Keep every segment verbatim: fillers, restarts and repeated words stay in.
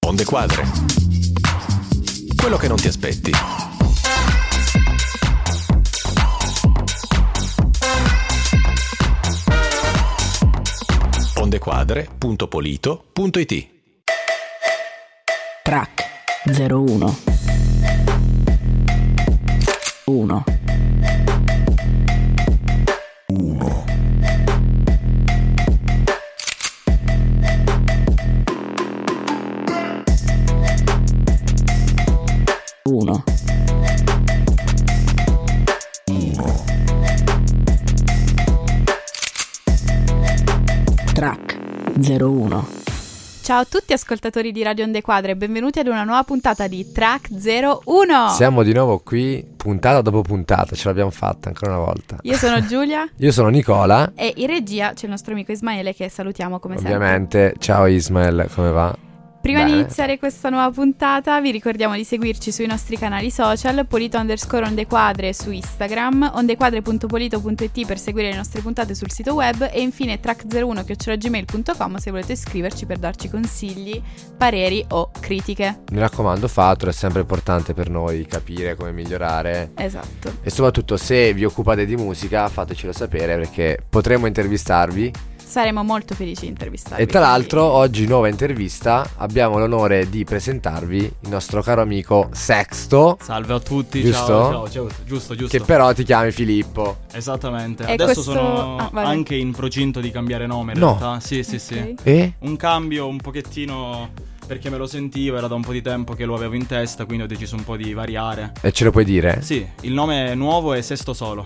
Onde Quadre. Quello che non ti aspetti. ondequadre punto polito punto it. Track zero uno uno uno uno uno Track zero uno. Ciao a tutti ascoltatori di Radio Onde Quadre e benvenuti ad una nuova puntata di Track zero uno. Siamo di nuovo qui, puntata dopo puntata, ce l'abbiamo fatta ancora una volta. Io sono Giulia. Io sono Nicola. E in regia c'è il nostro amico Ismaele che salutiamo come Ovviamente, sempre. ciao Ismael, come va? Prima Bene. di iniziare questa nuova puntata vi ricordiamo di seguirci sui nostri canali social, polito underscore ondequadre su Instagram, ondequadre punto polito punto it per seguire le nostre puntate sul sito web e infine track zero uno chiocciola gmail punto com se volete scriverci per darci consigli, pareri o critiche. Mi raccomando, fatelo, è sempre importante per noi capire come migliorare. Esatto. E soprattutto se vi occupate di musica fatecelo sapere perché potremo intervistarvi. Saremo molto felici di intervistarvi. E tra l'altro oggi nuova intervista, abbiamo l'onore di presentarvi il nostro caro amico Sexto. Salve a tutti, Giusto? ciao, ciao, ciao, giusto, giusto. Che però ti chiami Filippo. Esattamente. E Adesso questo- sono ah, vai. anche in procinto di cambiare nome in No. realtà. Sì, sì, sì. Ok. E? Un cambio un pochettino perché me lo sentivo, era da un po' di tempo che lo avevo in testa, quindi ho deciso un po' di variare. E ce lo puoi dire? Sì, il nome nuovo è Sesto Solo.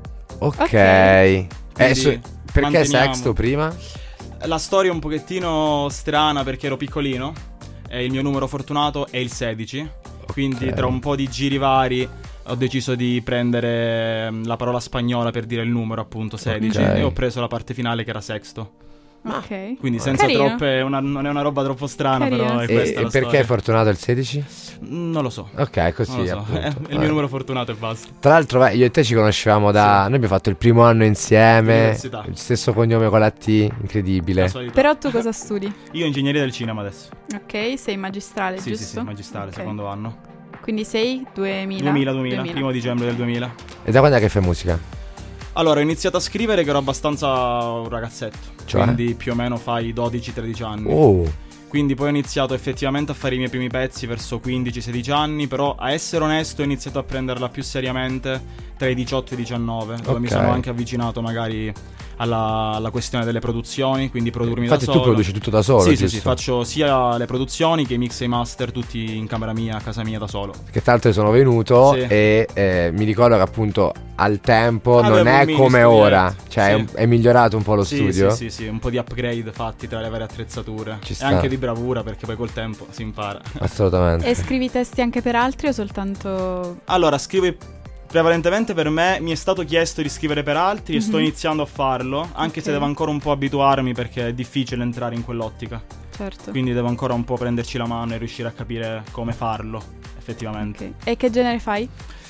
Ok, Ok. Eh, Quindi su- perché manteniamo. Sexto prima? La storia è un pochettino strana perché ero piccolino e il mio numero fortunato è il sedici. Quindi Ok. tra un po' di giri vari ho deciso di prendere mm, la parola spagnola per dire il numero, appunto sedici, Ok. e ho preso la parte finale che era sexto. Ok. Quindi senza Carino. troppe, una- non è una roba troppo strana, Carino, però è sì. E, questa e la perché storia. è fortunato il sedici? Non lo so. Ok, così Non lo so. appunto. È il Eh. mio numero fortunato e basta. Tra l'altro, beh, io e te ci conoscevamo da... Noi abbiamo fatto il primo anno insieme. All'università. Il stesso cognome con la T, incredibile. Casualità. Però tu cosa studi? Io ingegneria del cinema adesso. Ok, sei magistrale, Sì, giusto? sì, sì, magistrale, Ok. secondo anno. Quindi sei duemila? duemila, duemila, primo dicembre del duemila. E da quando è che fai musica? Allora, ho iniziato a scrivere che ero abbastanza un ragazzetto. Cioè? Quindi più o meno fai dodici tredici anni. Oh, Quindi poi ho iniziato effettivamente a fare i miei primi pezzi verso quindici sedici anni. Però a essere onesto ho iniziato a prenderla più seriamente tra i diciotto e i diciannove, dove mi Ok. sono anche avvicinato magari alla, alla questione delle produzioni, quindi produrmi infatti da tu solo. produci tutto da solo, Sì, sì, giusto? sì, faccio sia le produzioni che i mix e i master tutti in camera mia, a casa mia da solo. Che tra l'altro sono venuto Sì. e eh, mi ricordo che appunto al tempo Avevo non è un mini come studietto, ora. Cioè sì. è, un- è migliorato un po' lo Sì, studio. sì, sì, sì, un po' di upgrade fatti tra le varie attrezzature. Ci E sta. anche di bravura, perché poi col tempo si impara. Assolutamente. E scrivi testi anche per altri o soltanto... Allora, scrivo prevalentemente per me, mi è stato chiesto di scrivere per altri e sto Mhm. iniziando a farlo, anche Ok. se devo ancora un po' abituarmi perché è difficile entrare in quell'ottica. Certo. Quindi devo ancora un po' prenderci la mano e riuscire a capire come farlo, effettivamente. Ok. E che genere fai?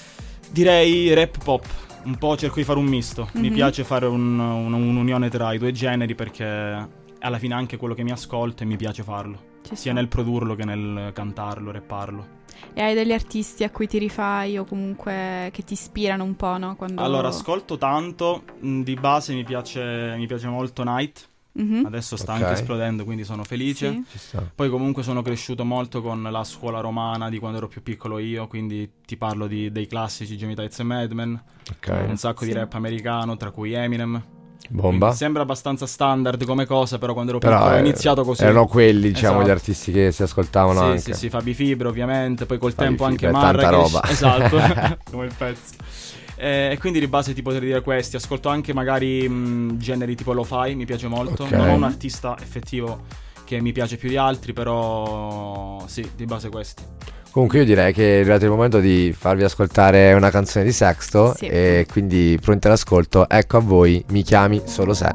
Direi rap pop. Un po' cerco di fare un misto. Mi Mhm. piace fare un- un- un'unione tra i due generi perché alla fine è anche quello che mi ascolto e mi piace farlo. Ci Sia sta. nel produrlo che nel cantarlo, rapparlo. E hai degli artisti a cui ti rifai o comunque che ti ispirano un po', no? Quando... Allora, ascolto tanto. mh, Di base mi piace, mi piace molto Night. Mhm. Adesso sta Ok. anche esplodendo, quindi sono felice. Sì. Ci sta. Poi comunque sono cresciuto molto con la scuola romana di quando ero più piccolo io, quindi ti parlo di- dei classici Jamie Tights e Mad Men, Ok. un sacco Sì. di rap americano, tra cui Eminem. Bomba. Quindi sembra abbastanza standard come cosa, però quando ero Però piccolo ho eh, iniziato così. erano quelli, diciamo, Esatto. gli artisti che si ascoltavano Sì, anche. sì, sì, Fabi Fibra ovviamente, poi col Fabi tempo anche Fibra, tanta Marrakesh. roba. Esatto, come il pezzo. Eh, E quindi di base ti potrei dire questi. Ascolto anche magari mh, generi tipo lo-fi, mi piace molto. Ok. Non ho un artista effettivo che mi piace più di altri, però sì, di base questi. Comunque io direi che è arrivato il momento di farvi ascoltare una canzone di Sexto. Sì. E quindi pronti all'ascolto. Ecco a voi, Mi chiami solo se.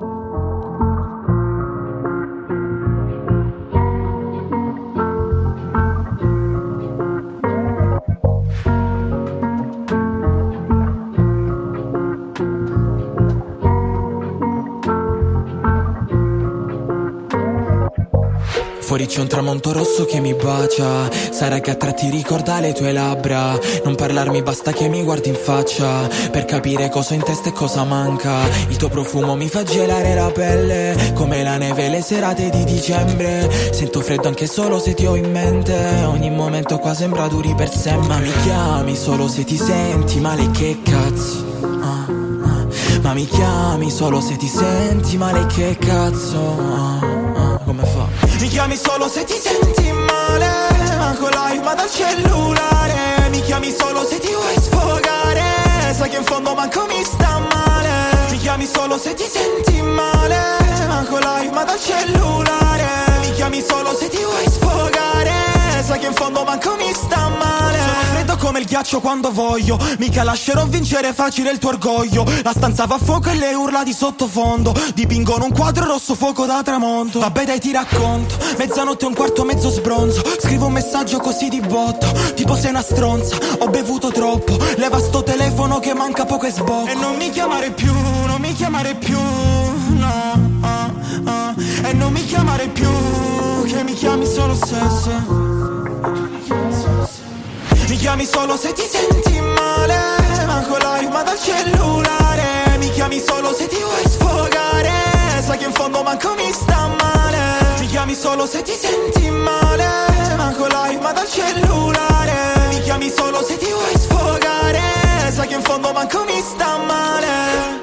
fuori c'è un tramonto rosso che mi bacia. Sarà che a tratti ricorda le tue labbra. Non parlarmi, basta che mi guardi in faccia per capire cosa ho in testa e cosa manca. Il tuo profumo mi fa gelare la pelle come la neve le serate di dicembre. Sento freddo anche solo se ti ho in mente. Ogni momento qua sembra duri per sempre. Ma mi chiami solo se ti senti male, che cazzo. ah, ah. Ma mi chiami solo se ti senti male, che cazzo. ah, ah. Come fa? Mi chiami solo se ti senti male, manco live ma dal cellulare. Mi chiami solo se ti vuoi sfogare, sai che in fondo manco mi sta male. Mi chiami solo se ti senti male, manco live ma dal cellulare. Mi chiami solo se ti vuoi sfogare, sai che in fondo manco mi sta male. Sono freddo come il ghiaccio quando voglio, mica lascerò vincere facile il tuo orgoglio. La stanza va a fuoco e le urla di sottofondo dipingono un quadro rosso fuoco da tramonto. Vabbè dai ti racconto, mezzanotte e un quarto mezzo sbronzo. Scrivo un messaggio così di botto, tipo sei una stronza, ho bevuto troppo. Leva sto telefono che manca poco e sbocco. E non mi chiamare più, non mi chiamare più, no ah, ah. E non mi chiamare più, che mi chiami solo se se mi chiami solo se ti senti male, manco live ma dal cellulare. Mi chiami solo se ti vuoi sfogare, sai che in fondo manco mi sta male. Mi chiami solo se ti senti male, manco live ma dal cellulare. Mi chiami solo se ti vuoi sfogare, sai che in fondo manco mi sta male.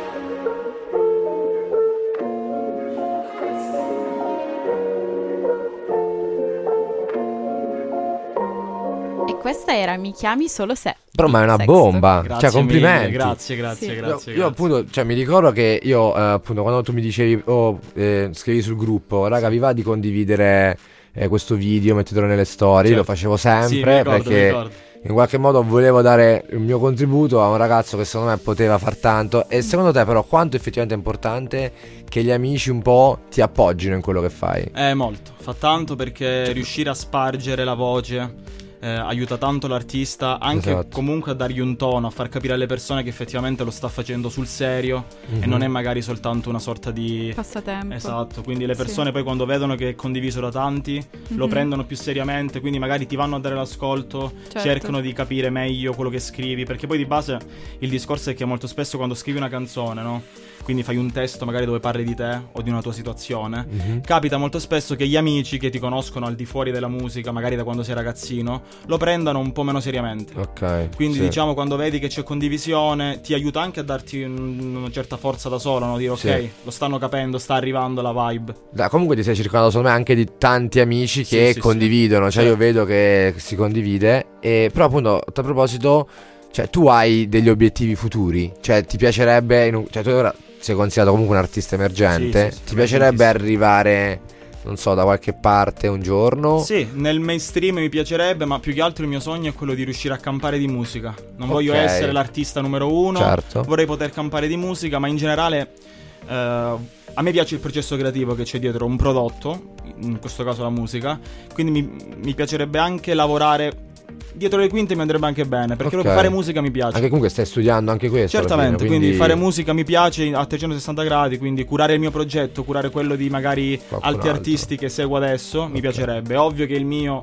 Questa era Mi chiami solo se. Però ma è una Sexto. bomba. Grazie Cioè complimenti. mille, grazie, grazie, Sì. grazie, Io, grazie. io appunto, cioè mi ricordo che io eh, appunto quando tu mi dicevi oh, eh, scrivi sul gruppo, raga, vi va di condividere eh, questo video, mettetelo nelle storie, Certo. lo facevo Sì, mi sempre ricordo, mi perché ricordo. in qualche modo volevo dare il mio contributo a un ragazzo che secondo me poteva far tanto. E secondo te però quanto effettivamente è importante che gli amici un po' ti appoggino in quello che fai? Eh, molto, fa tanto perché riuscire a spargere la voce eh, aiuta tanto l'artista, anche Esatto. comunque a dargli un tono, a far capire alle persone che effettivamente lo sta facendo sul serio Mhm. e non è magari soltanto una sorta di... Passatempo. Esatto, quindi le Sì. persone poi quando vedono che è condiviso da tanti lo Mhm. prendono più seriamente, quindi magari ti vanno a dare l'ascolto, Certo. cercano di capire meglio quello che scrivi, perché poi di base il discorso è che molto spesso quando scrivi una canzone, no? Quindi fai un testo magari dove parli di te o di una tua situazione, Mhm. capita molto spesso che gli amici che ti conoscono al di fuori della musica, magari da quando sei ragazzino, lo prendano un po' meno seriamente. Ok. Quindi sì. diciamo quando vedi che c'è condivisione ti aiuta anche a darti un- una certa forza da solo, no? Dire ok, Sì. lo stanno capendo, sta arrivando la vibe. Dai, comunque ti sei circondato secondo me anche di tanti amici Sì, che sì, sì. condividono, cioè Certo. io vedo che si condivide. E però appunto a tal proposito, cioè tu hai degli obiettivi futuri? Cioè ti piacerebbe in un- cioè tu ora sei considerato comunque un artista emergente, Sì, sì, sì, ti piacerebbe emergentissimo. arrivare, non so, da qualche parte un giorno? Sì, nel mainstream mi piacerebbe, ma più che altro il mio sogno è quello di riuscire a campare di musica. Non Ok. voglio essere l'artista numero uno, Certo. vorrei poter campare di musica, ma in generale eh, a me piace il processo creativo che c'è dietro un prodotto, in questo caso la musica, quindi mi, mi piacerebbe anche lavorare dietro le quinte, mi andrebbe anche bene, perché Ok. fare musica mi piace. Anche comunque stai studiando anche questo alla Certamente, fine, quindi... fare musica mi piace a trecentosessanta gradi, quindi curare il mio progetto, curare quello di magari Qualcun altri altro. artisti che seguo adesso, mi Ok. piacerebbe. È ovvio che il mio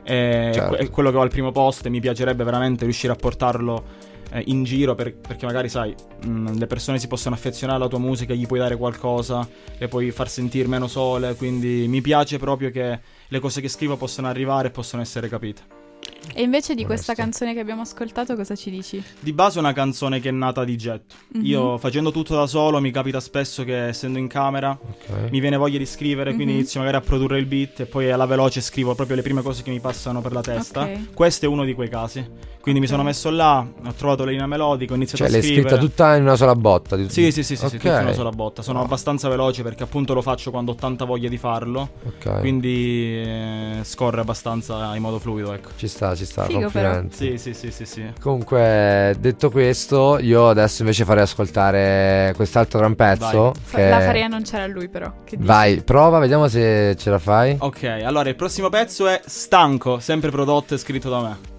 è, Certo. è quello che ho al primo posto e mi piacerebbe veramente riuscire a portarlo eh, in giro per- perché magari sai, mh, le persone si possono affezionare alla tua musica, gli puoi dare qualcosa, le puoi far sentire meno sole, quindi mi piace proprio che le cose che scrivo possano arrivare e possano essere capite. E invece di questa Onesto. canzone che abbiamo ascoltato, cosa ci dici? Di base è una canzone che è nata di getto. Mhm. Io facendo tutto da solo mi capita spesso che essendo in camera Ok. mi viene voglia di scrivere, quindi Mhm. inizio magari a produrre il beat e poi alla veloce scrivo proprio le prime cose che mi passano per la testa. Ok. Questo è uno di quei casi. Quindi mi Ok. sono messo là, ho trovato la linea melodica, ho iniziato Cioè a l'hai scrivere. scritta tutta in una sola botta? di- Sì, sì, sì, sì, Ok. sì, tutta in una sola botta. Sono No. abbastanza veloce perché appunto lo faccio quando ho tanta voglia di farlo. Ok. Quindi eh, scorre abbastanza in modo fluido, ecco. Ci sta, ci sta, Figo, complimenti. Sì, sì, sì, sì, sì. Comunque, detto questo, io adesso invece farei ascoltare quest'altro gran pezzo. Fa- che- La farei annunciare a lui però. Che dici? Vai, prova, vediamo se ce la fai. Ok, allora il prossimo pezzo è Stanco, sempre prodotto e scritto da me.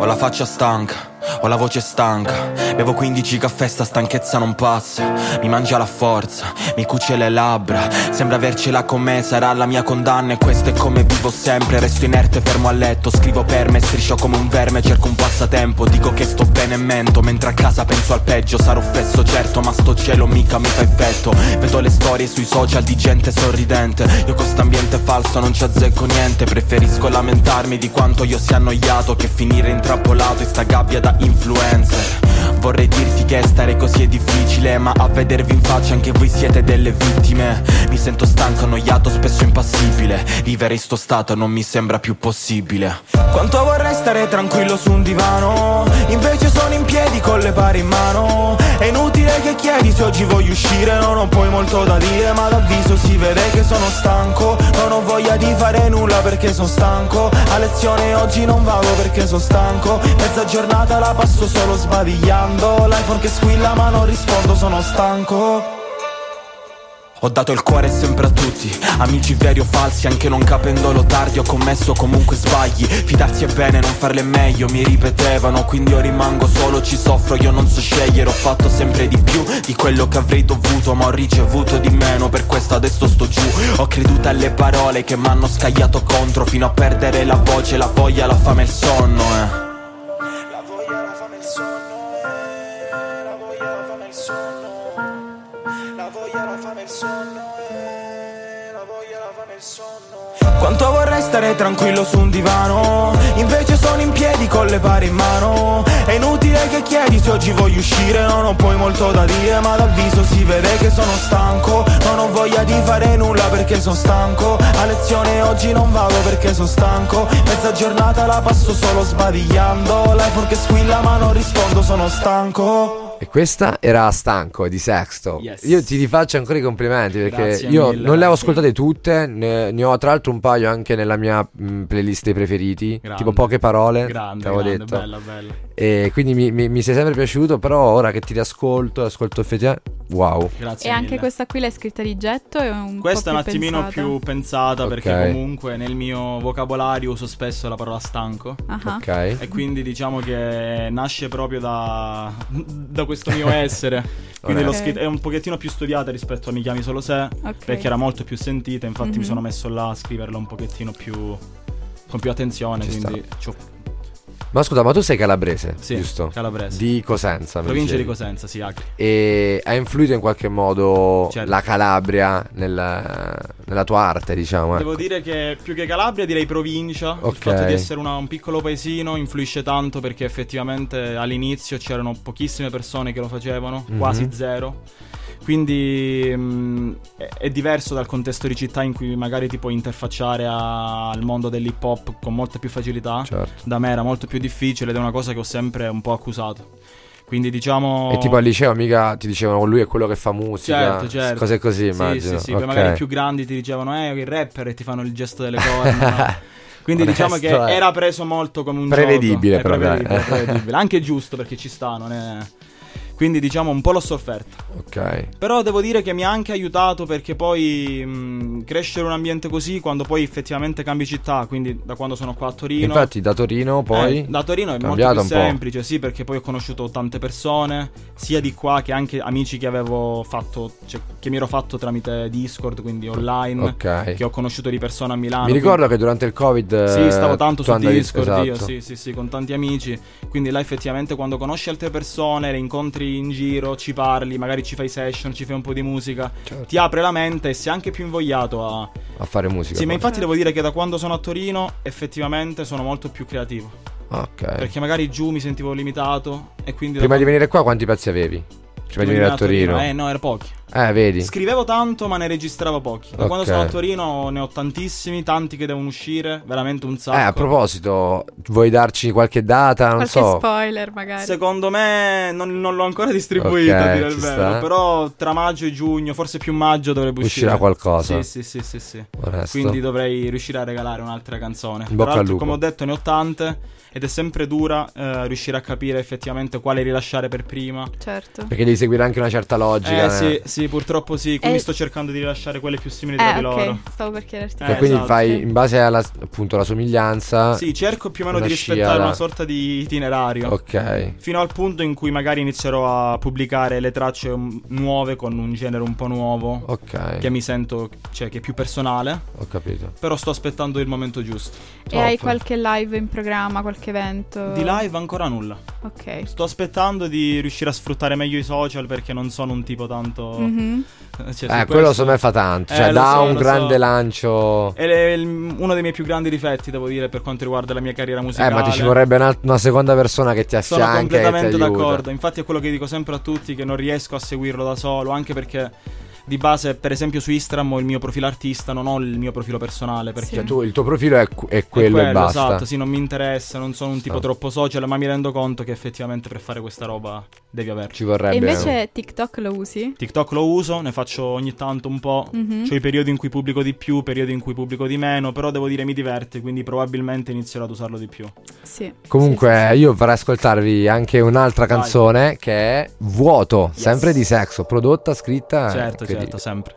la faccia stanca, ho la voce stanca, bevo quindici caffè, sta stanchezza non passa. Mi mangia la forza, mi cuce le labbra, sembra avercela con me, sarà la mia condanna. E questo è come vivo sempre, resto inerte fermo a letto. Scrivo per me, striscio come un verme, cerco un passatempo. Dico che sto bene e mento, mentre a casa penso al peggio. Sarò fesso certo, ma sto cielo mica mi fa effetto. Vedo le storie sui social di gente sorridente, io con st'ambiente falso non ci azzecco niente. Preferisco lamentarmi di quanto io sia annoiato che finire intrappolato in sta gabbia da influencer. Vorrei dirti che stare così è difficile, ma a vedervi in faccia anche voi siete delle vittime. Mi sento stanco, annoiato, spesso impassibile. Vivere in sto stato non mi sembra più possibile. Quanto vorrei stare tranquillo su un divano, invece sono in piedi con le pari in mano. È inutile che chiedi se oggi voglio uscire, non ho poi molto da dire, ma d'avviso si vede che sono stanco. Non ho voglia di fare nulla perché sono stanco. A lezione oggi non vado perché sono stanco. Mezza giornata la passo solo sbadigliando. L'iPhone che squilla ma non rispondo, sono stanco. Ho dato il cuore sempre a tutti, amici veri o falsi, anche non capendolo tardi. Ho commesso comunque sbagli, fidarsi è bene, non farle meglio, mi ripetevano. Quindi io rimango solo, ci soffro, io non so scegliere. Ho fatto sempre di più di quello che avrei dovuto, ma ho ricevuto di meno, per questo adesso sto giù. Ho creduto alle parole che m'hanno scagliato contro, fino a perdere la voce, la voglia, la fame e il sonno, eh. La voglia, la fame e il sonno, eh. La voglia, la fame e il sonno. La voglia, la fame e il sonno, eh. La voglia, la fame e il sonno. Quanto vorrei stare tranquillo su un divano, invece sono in piedi con le pari in mano. È inutile che chiedi se oggi voglio uscire, non ho poi molto da dire, ma dal viso si vede che sono stanco. Non ho voglia di fare nulla perché sono stanco. A lezione oggi non vado perché sono stanco. Mezza giornata la passo solo sbadigliando. L'iPhone che squilla ma non rispondo, sono stanco. E questa era Stanco di Sexto. Yes. Io ti rifaccio ancora i complimenti perché Grazie io mille, non le ho grazie. ascoltate tutte, ne, ne ho tra l'altro un paio anche nella mia mh, playlist dei preferiti. Grande. Tipo Poche Parole, Grande, ti avevo grande, detto. bella, bella. E quindi mi, mi, mi sei sempre piaciuto, però ora che ti riascolto, ascolto effettivamente, wow. Grazie E mille. anche questa qui l'hai scritta di getto? È un Questa è po' un più attimino pensata? più pensata, perché Ok. comunque nel mio vocabolario uso spesso la parola stanco. Ah, Ok. E quindi diciamo che nasce proprio da, da questo mio essere. Quindi l'ho Ok. scritto, è un pochettino più studiata rispetto a Mi chiami solo se, Ok. perché era molto più sentita. Infatti Mhm. mi sono messo là a scriverla un pochettino più con più attenzione. Ci Quindi c'ho- Ma scusa, ma tu sei calabrese, sì, giusto? calabrese. Di Cosenza, mi Provincia di dicevi. Cosenza, sì, Acre. E ha influito in qualche modo Certo. la Calabria nella, nella tua arte, diciamo, Devo ecco. dire che più che Calabria direi provincia. Il Ok. fatto di essere una- un piccolo paesino influisce tanto, perché effettivamente all'inizio c'erano pochissime persone che lo facevano, Mhm. quasi zero. Quindi mh, è, è diverso dal contesto di città in cui magari ti puoi interfacciare a- al mondo dell'hip hop con molta più facilità. Certo. Da me era molto più difficile ed è una cosa che ho sempre un po' accusato. Quindi diciamo... E tipo al liceo mica ti dicevano lui è quello che fa musica, Certo, certo. cose così, Sì, immagino. sì, sì, Ok. poi magari i più grandi ti dicevano eh, il rapper, e ti fanno il gesto delle corna, no? Quindi diciamo che Onesto, eh. era preso molto come un Prevedibile, gioco. È però, dai. prevedibile, è prevedibile. Anche giusto, perché ci sta, non è... Quindi diciamo un po' l'ho sofferto. Ok. Però devo dire che mi ha anche aiutato, perché poi mh, crescere un ambiente così, quando poi effettivamente cambi città, quindi da quando sono qua a Torino. Infatti da Torino poi Eh, da Torino è molto cambiato più un po'. semplice, sì, perché poi ho conosciuto tante persone, sia di qua che anche amici che avevo fatto, cioè, che mi ero fatto tramite Discord, quindi online, Ok. che ho conosciuto di persona a Milano. Mi ricordo che durante il Covid Sì, stavo tanto tu su andavi- Discord io, esatto. sì, sì, sì, con tanti amici. Quindi là effettivamente quando conosci altre persone, le incontri in giro, ci parli, magari ci fai session, ci fai un po' di musica, Certo. ti apre la mente e sei anche più invogliato a... A fare musica. Sì, ma poi. infatti devo dire che da quando sono a Torino effettivamente sono molto più creativo. Ok. Perché magari giù mi sentivo limitato e quindi... Prima da di venire qua quanti pezzi avevi? Prima di venire a Torino? Eh no, era pochi. Eh, vedi. Scrivevo tanto ma ne registravo pochi. Da Ok. quando sono a Torino ne ho tantissimi, tanti che devono uscire, veramente un sacco. Eh, a proposito, vuoi darci qualche data? Non Qualche so. spoiler magari. Secondo me non, non l'ho ancora distribuita, Ok, a dire il ci vero. sta. Però tra maggio e giugno, forse più maggio, dovrebbe uscire. Uscirà qualcosa. Sì, sì, sì, sì, sì. Onesto. Quindi dovrei riuscire a regalare un'altra canzone. In bocca Tra al l'altro, lupo. come ho detto, ne ho tante. Ed è sempre dura eh, riuscire a capire effettivamente quale rilasciare per prima. Certo. Perché devi seguire anche una certa logica. Eh sì, eh. sì, sì, purtroppo sì. Quindi E- sto cercando di rilasciare quelle più simili Eh, tra di ok, loro. stavo per chiederti. Eh, Cioè, quindi esatto. fai in base alla appunto la somiglianza. Sì, cerco più o meno una di rispettare scia una da- sorta di itinerario. Ok. Fino al punto in cui magari inizierò a pubblicare le tracce um, nuove con un genere un po' nuovo. Ok. Che mi sento, cioè che è più personale. Ho capito. Però sto aspettando il momento giusto. E hai Top. qualche live in programma, qualche evento? Di live ancora nulla. Ok. Sto aspettando di riuscire a sfruttare meglio i social perché non sono un tipo tanto... Mhm. Cioè, su Eh, quello questo- secondo me fa tanto. Cioè, Eh, lo dà so, un lo grande so. lancio. È le- il- uno dei miei più grandi difetti, devo dire, per quanto riguarda la mia carriera Eh, musicale. ma ti ci vorrebbe una, una seconda persona che ti Sono affianca e ti completamente aiuta. d'accordo. Infatti è quello che dico sempre a tutti, che non riesco a seguirlo da solo, anche perché di base, per esempio su Instagram ho il mio profilo artista, non ho il mio profilo personale, perché Cioè, tu, il tuo profilo è, è è quello, e basta. esatto, sì, non mi interessa, non sono un tipo No. troppo social, ma mi rendo conto che effettivamente per fare questa roba devi averci. Ci vorrebbe. E invece TikTok lo usi? TikTok lo uso, ne faccio ogni tanto un po'. Mhm. C'ho i periodi in cui pubblico di più, periodi in cui pubblico di meno, però devo dire mi diverte, quindi probabilmente inizierò ad usarlo di più. Sì. Comunque, Sì, sì, io vorrei ascoltarvi anche un'altra Vai. canzone che è Vuoto, Yes. sempre di Sexo, prodotta, scritta. certo, incredibile. certo, sempre.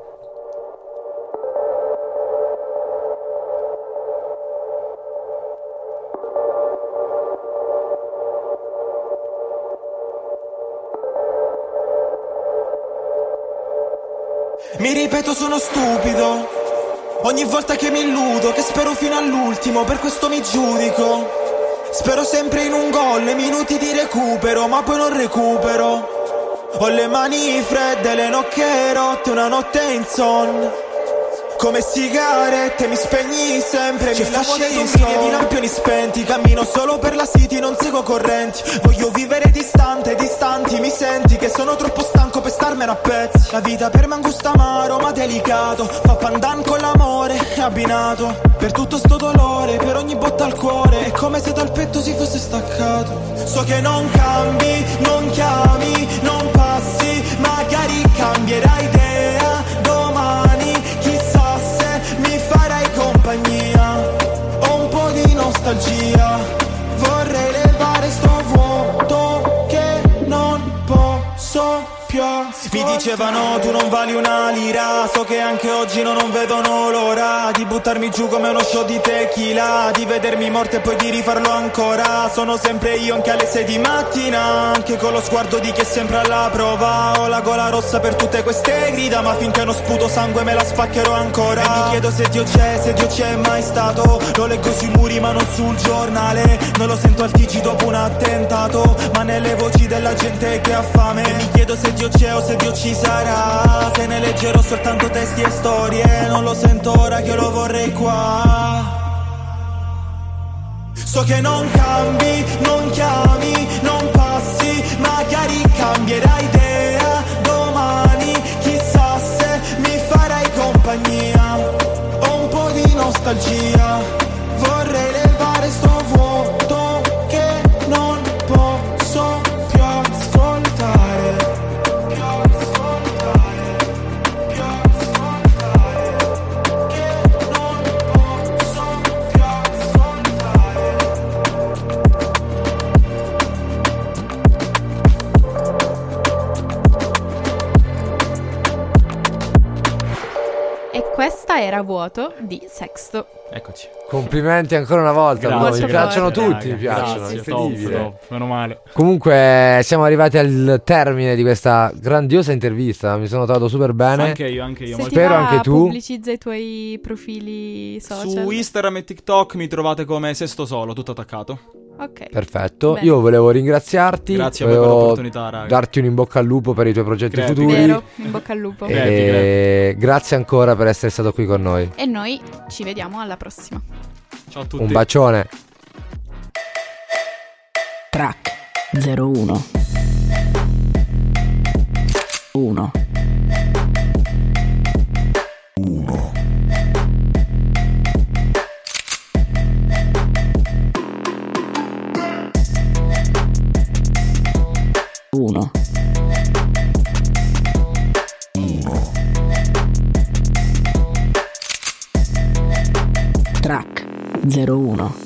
Mi ripeto sono stupido ogni volta che mi illudo, che spero fino all'ultimo, per questo mi giudico. Spero sempre in un gol, nei minuti di recupero, ma poi non recupero. Ho le mani fredde, le nocche rotte, una notte in son. Come sigarette mi spegni sempre, mi lasci e di lampioni spenti. Cammino solo per la city, non seguo correnti. Voglio vivere distante, distanti, mi senti che sono troppo stanco per starmene a pezzi. La vita per me è un gusto amaro ma delicato, fa pandan con l'amore, è abbinato. Per tutto sto dolore, per ogni botta al cuore, è come se dal petto si fosse staccato. So che non cambi, non chiami, non passi, magari cambierai idea domani. Chissà se mi farai compagnia, ho un po' di nostalgia. Vorrei levare sto vuoto che non posso più ascoltare. Mi dicevano tu non vali una lira, so che anche oggi no, non vedono l'ora di buttarmi giù come uno show di tequila, di vedermi morto e poi di rifarlo ancora. Sono sempre io anche alle sei di mattina, anche con lo sguardo di chi è sempre alla prova. Ho la gola rossa per tutte queste grida, ma finché non sputo sangue me la spaccherò ancora. E mi chiedo se Dio c'è, se Dio c'è mai stato. Lo leggo sui muri ma non sul giornale, non lo sento al T G dopo un attentato, ma nelle voci della gente che ha fame. E mi chiedo se Dio c'è o se Dio ci sarà, se ne leggerò soltanto testi e storie. Non lo sento ora che io lo vorrei qua. So che non cambi, non chiami, non passi, magari cambierai idea domani. Chissà se mi farai compagnia, ho un po' di nostalgia. Vorrei levare sto vuoto che non posso più ascoltare. Più ascoltare, più ascoltare, che non posso più ascoltare. E questa era Vuoto di Sexto. Eccoci. Complimenti ancora una volta. Grazie. mi Molto piacciono forte. tutti, mi piacciono. Grazie, incredibile. top, top, meno male. Comunque siamo arrivati al termine di questa grandiosa intervista. Mi sono trovato super bene. Anche io, anche io. Se molto ti Spero va, anche tu. pubblicizza i tuoi profili social. Su Instagram e TikTok mi trovate come Sesto Solo, tutto attaccato. Ok. Perfetto. Bene. Io volevo ringraziarti. Grazie a voi per volevo l'opportunità, raga. darti un in bocca al lupo per i tuoi progetti Crepi. futuri. Vero, in bocca al lupo. E Crepi, grazie ancora per essere stato qui con noi. E noi ci vediamo alla prossima. Ciao a tutti. Un bacione. Track zero uno uno uno, uno uno, Track zero uno